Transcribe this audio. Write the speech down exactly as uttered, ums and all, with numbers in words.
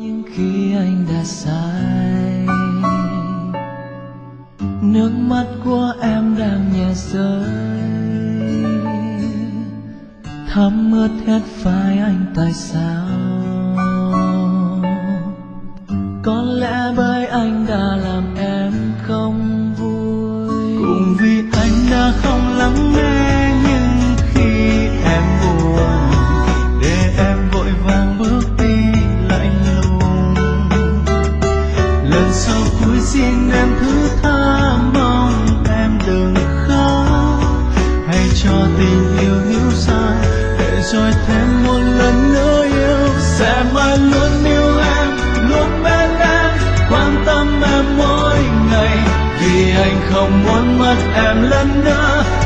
nhưng khi anh đã sai, nước mắt của em đang nhẹ rơi, thấm ướt hết vai anh tại sao? Có lẽ bởi anh đã làm em không vui, cũng vì anh đã không lắng nghe những khi em buồn, để em vội vàng bước đi lạnh lùng. Lần sau cuối xin em thứ tha, mong em đừng khóc, hãy cho tình yêu níu dài, để rồi thêm một lần nữa yêu. Sẽ mãi luôn yêu em, luôn bên em, quan tâm em mỗi ngày, vì anh không muốn mất em lần nữa.